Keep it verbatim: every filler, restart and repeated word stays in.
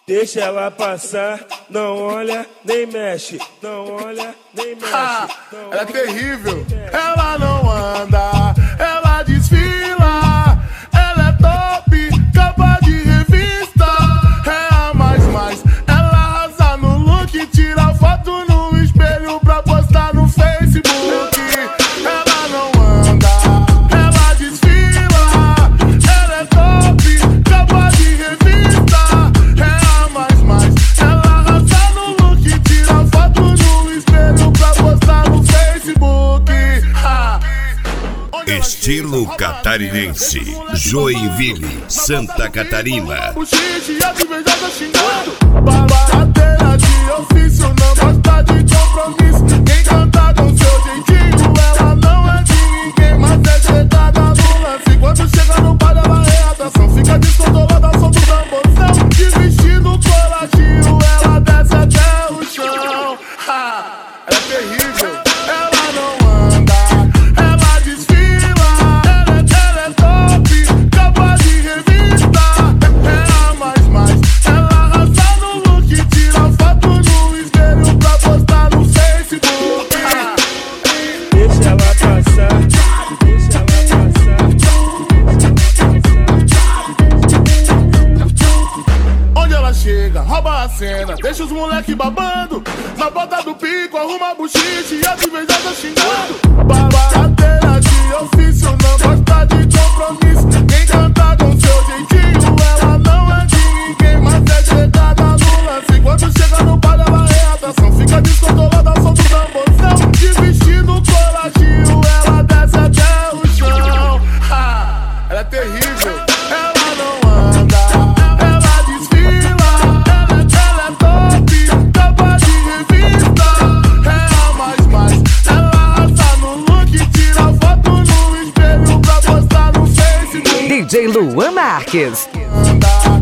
Deixa ela passar, não olha nem mexe, não olha nem mexe. Ah, não ela é olha, terrível. Ela não anda, ela desfila. Ela é top, capa de revista. É a mais mais. Ela arrasa no look, tira foto no espelho pra postar no Facebook. Ela não anda, ela desfila. Ela é top, capa de revista. É a mais mais. Ela arrasa no look, tira foto no espelho pra postar no Facebook. Ah. Estilo catarinense, Joinville, Santa Catarina. Buchiche e a invejada xingando. Barateira de ofício, não gosta de compromisso. Quem canta com seu jeitinho, ela não é de ninguém, mas é chegada no lance. Quando chega no bar, ela é atração. Fica descontrolada, som do tamborzão. De vestido coladinho, ela desce até o chão. Ha, é terrível. Ela não anda, ela desfila. Ela, ela é top, capa de revista. É a mais mais. Ela arrasa no look, tira foto no espelho pra postar no Facebook. deixa ela passar, deixa ela passar. Onde ela chega, rouba a cena, deixa os moleque babando. Na bota do pico, arruma buchiche e a invejada xingando. Barateira de ofício, não gosta de compromisso. Quem canta com seu jeitinho, ela não é de ninguém, mas é chegada no lance. Quando chega no bar, ela é atração. Fica descontrolada, som do tamborzão. De vestido coladinho, ela desce até o chão. Ha, ela é terrível. Ela não anda, ela desfila. Ela, ela é top, capa de revista. É a mais mais. Ela arrasa no look, tira foto no espelho pra postar no Facebook. D J Luan Marques. Anda,